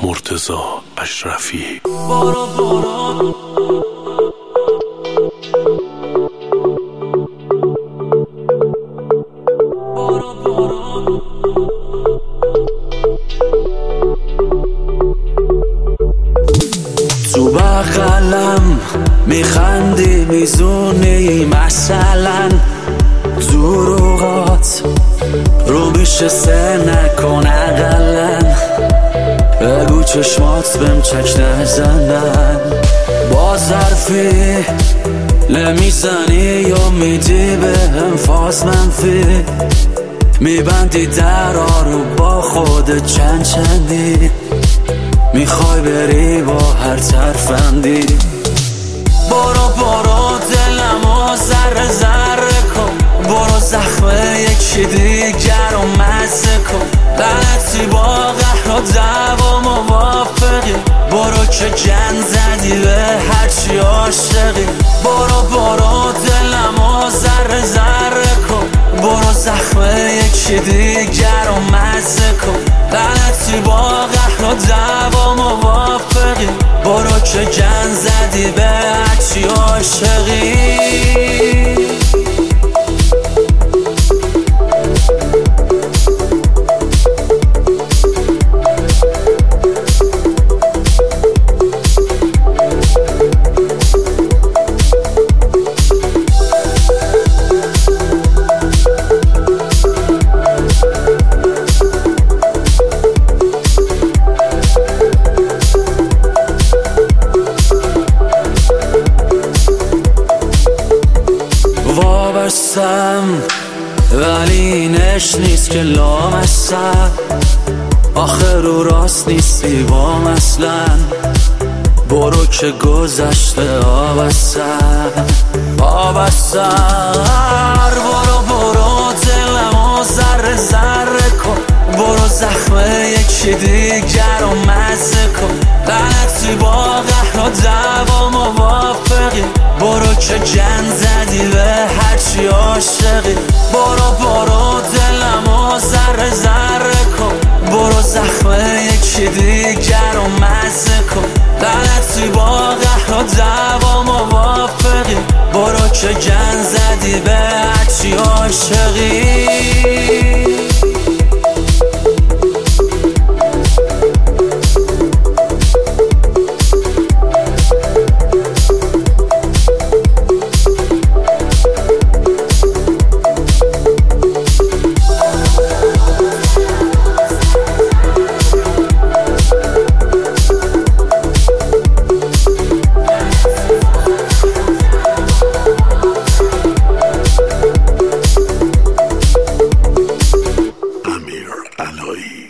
مرتضی اشرفی. تو بغلم میخندی میزونی مثلا دروغات رو میشه سر نکن اقلن بگو چشمات بهم چک نزنن با ظرفی نمیزنی یا میدی بهم فاز منفی میبندی درا رو با خود چندی میخوای بری با هر ترفندی برو دلمو ذره ذره کن برو زخم یکی دیگر رو مزه کن غلطی با قهر و دعوا موافقی برو که جن زدی به هرچی عاشقی برو دلمو ذره ذره کن برو زخم یکی دیگر رو مزه کن غلطی با قهر و دعوا موافقی برو که جن زدی به هرچی عاشقی. وابستم ولی اینش نیست که لامستم آخه رو راست نیستی بام اصلا برو که گذشته آبستر برو دلمو ذره ذره کن برو زخم یکی دیگر رو مزه کن غلطی با قهر و دعوا موافقی برو که جن زدی به هرچی عاشقی برو دلمو ذره ذره کن برو زخم یکی دیگر رو مزه کن غلطی با قهر و دعوا موافقی برو که جن زدی به هرچی عاشقی. امیر علایی.